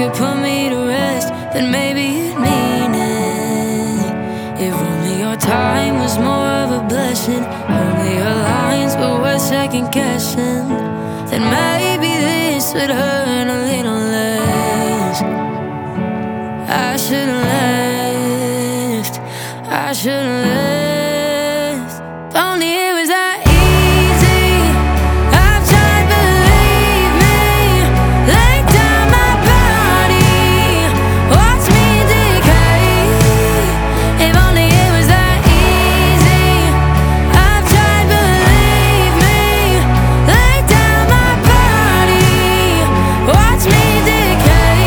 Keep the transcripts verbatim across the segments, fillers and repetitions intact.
could put me to rest, then maybe you'd mean it. If only your time was more of a blessing, only your lines were worth second guessing, then maybe this would hurt a little less. I should've left, I should've left. If only it was that easy. I've tried, believe me. Lay down my body, watch me decay. If only it was that easy. I've tried, believe me. Lay down my body, watch me decay.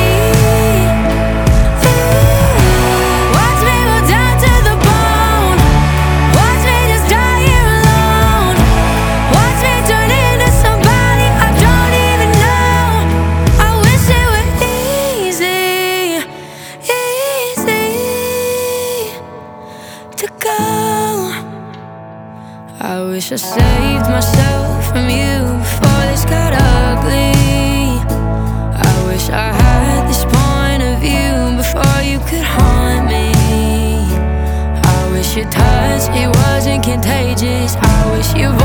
Watch me go down to the bone. Watch me just die here alone. Watch me turn into somebody I don't even know. I wish it were easy, easy to go. I wish I saved myself from you before this got ugly. I wish I had this point of view before you could haunt me. I wish your touch, it wasn't contagious. I wish your voice